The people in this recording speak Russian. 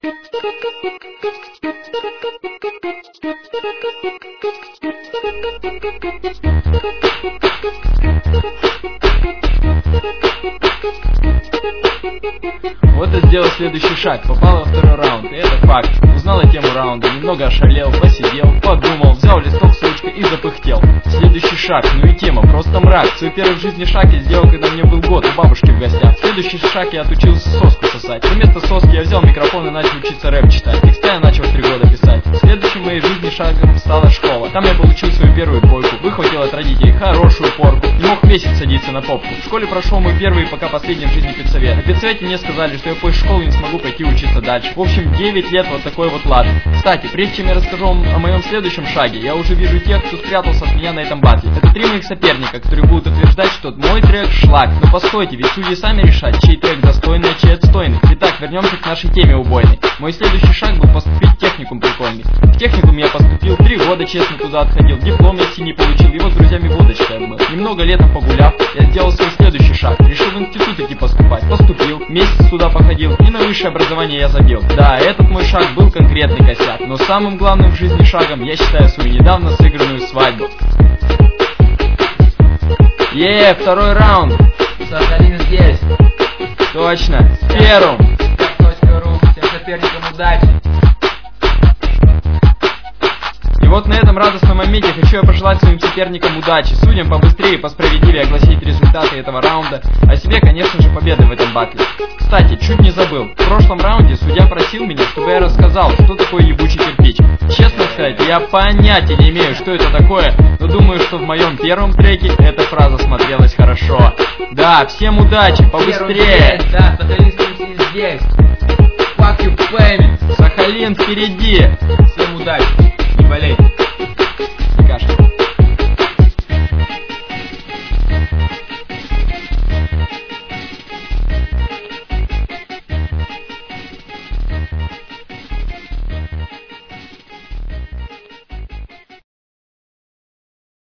Вот и сделал следующий шаг, попал во второй раунд, и это факт. Узнал я тему раунда, немного ошалел, посидел, подумал, взял листок с ручкой и запыхтел. Следующий шаг, ну и тема, просто мрак. Свой первый в жизни шаг я сделал, когда мне был год, у бабушки в гостях. Следующий шаг я отучился соску сосать. Вместо соски я взял микрофон и начал учиться рэп читать. Текста я начал в 3 года писать. Следующим в моей жизни шагом стала школа. Там я получил свою первую двойку, выхватил от родителей хорошую порку. Не мог месяц садиться на попку. В школе прошел мой первый и пока последний в жизни педсовет. На педсовете мне сказали, что я после школы не смогу пойти учиться дальше. В общем, 9 лет вот такой вот лад. Кстати, прежде чем я расскажу вам о моем следующем шаге, я уже вижу тех, кто спрятался от меня на этом батле. Это 3 моих соперника, которые будут утверждать, что мой трек шлак. Но постойте, ведь судьи сами решать, чей трек достойный, а чей отстойный. Итак, вернемся к нашей теме убойной. Мой следующий шаг был поступить в техникум прикольный. В техникум я поступил, 3 года честно туда отходил, диплом я синий получил, его с друзьями водочкой был. Немного летом погуляв, я сделал свой следующий шаг. Решил в институт идти поступать. Поступил, месяц туда походил, и на высшее образование я забил. Да, этот мой шаг был конкретный косяк, но самым главным в жизни шагом я считаю свою недавно сыгранную свадьбу. Второй раунд. Сахалин здесь. Точно, первым. Как.ру. Всем соперникам удачи. И вот на этом радостном моменте хочу я пожелать своим соперникам удачи, судьям побыстрее и посправедливее огласить результаты этого раунда, а себе, конечно же, победы в этом батле. Кстати, чуть не забыл, в прошлом раунде судья просил меня, чтобы я рассказал, что такое ебучий кирпич. Честно сказать, я понятия не имею, что это такое, но думаю, что в моем первом треке эта фраза смотрелась хорошо. Да, всем удачи, побыстрее! Да, Сахалин здесь. Fuck you, baby. Сахалин впереди! Всем удачи.